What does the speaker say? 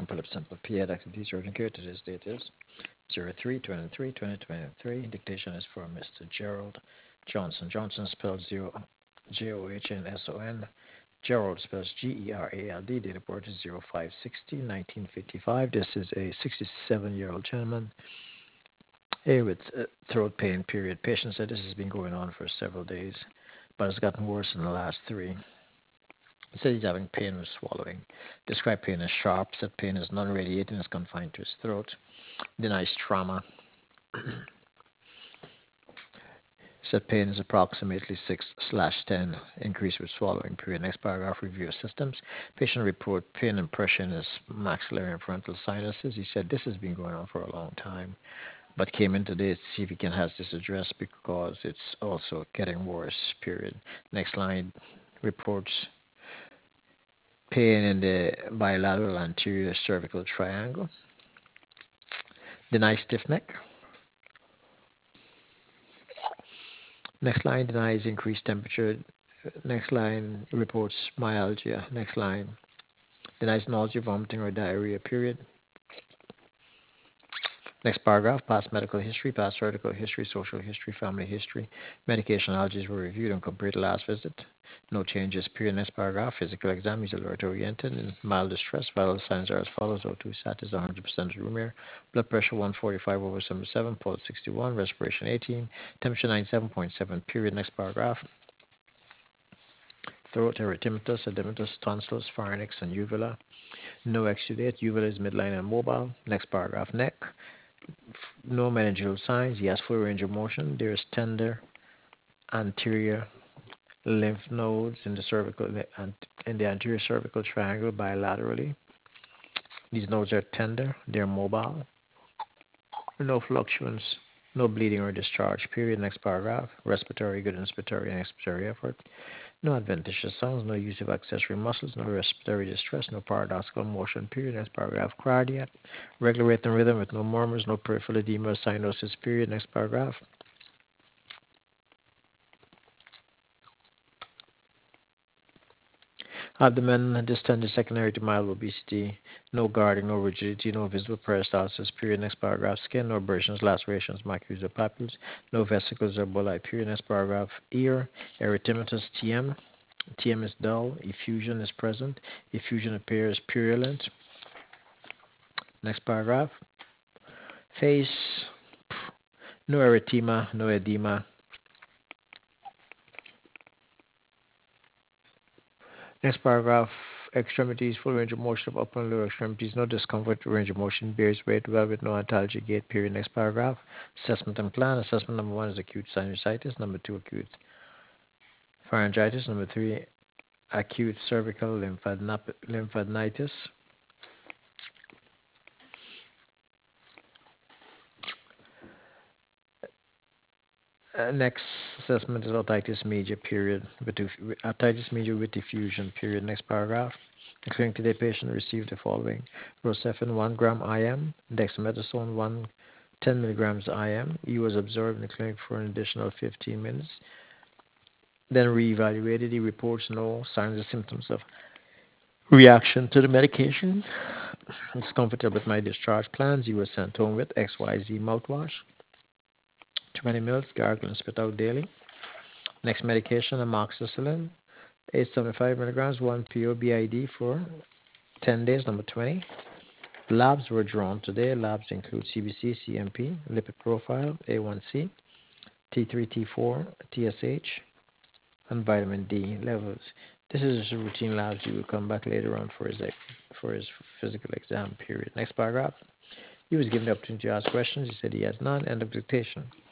Philip Simple PA Activities Urgent Care. Today's date is 03/23/2023. Dictation is for Mr. Gerald Johnson. Johnson spelled Johnsson. Gerald spells Gerald. Date of birth is 05/60/1955. This is a 67-year-old gentleman with throat pain, period. Patient said this has been going on for several days, but it's gotten worse in the last three. He said he's having pain with swallowing. Described pain as sharp. Said pain is non-radiating, is confined to his throat. Denies trauma. Said pain is approximately 6/10. Increase with swallowing. Period. Next paragraph, review of systems. Patient report pain impression is maxillary and parental sinuses. He said this has been going on for a long time, but came in today to see if he can have this addressed because it's also getting worse. Period. Next line reports pain in the bilateral anterior cervical triangle. Denies stiff neck. Next line denies increased temperature. Next line reports myalgia. Next line denies nausea, vomiting, or diarrhea. Period. Next paragraph, past medical history, past surgical history, social history, family history. Medication allergies were reviewed and compared to last visit. No changes. Period. Next paragraph, physical exam. He's alert oriented in mild distress. Vital signs are as follows: O2 status 100% room air. Blood pressure 145/77. Pulse 61. Respiration 18. Temperature 97.7. Period. Next paragraph. Throat, erythematous, edematous, tonsils, pharynx, and uvula. No exudate. Uvula is midline and mobile. Next paragraph. Neck. No meningeal signs. He has full range of motion. There is tender anterior lymph nodes in the anterior cervical triangle bilaterally. These nodes are tender. They're mobile. No fluctuance. No bleeding or discharge. Period. Next paragraph. Respiratory, good inspiratory and expiratory effort. No adventitious sounds. No use of accessory muscles. No respiratory distress. No paradoxical motion. Period. Next paragraph. Cardiac. Regular rate and rhythm with no murmurs. No peripheral edema or cyanosis. Period. Next paragraph. Abdomen distended secondary to mild obesity. No guarding, no rigidity, no visible peristalsis. Period. Next paragraph. Skin, no abrasions, lacerations, macules, or papules. No vesicles or bullae. Period. Next paragraph. Ear, erythematous TM. TM is dull. Effusion is present. Effusion appears purulent. Next paragraph. Face, no erythema, no edema. Next paragraph. Extremities, full range of motion of upper and lower extremities, no discomfort, range of motion, bears weight well with no antalgic gait. Period. Next paragraph. Assessment and plan. Assessment number 1 is acute sinusitis. Number 2, acute pharyngitis. Number 3, acute cervical lymphadenitis. Next assessment is otitis media, period. Otitis media with diffusion, period. Next paragraph. According to the patient received the following: Rocephin 1 gram IM, dexamethasone 10 milligrams IM. He was observed in the clinic for an additional 15 minutes. Then reevaluated. He reports no signs or symptoms of reaction to the medication. He's comfortable with my discharge plans. He was sent home with XYZ mouthwash, 20 mils, gargle and spit out daily. Next medication, amoxicillin, 875 milligrams, 1 PO BID for 10 days. Number 20. Labs were drawn today. Labs include CBC, CMP, lipid profile, A1C, T3, T4, TSH, and vitamin D levels. This is just a routine labs. He will come back later on for his physical exam. Period. Next paragraph. He was given the opportunity to ask questions. He said he has none. End of dictation.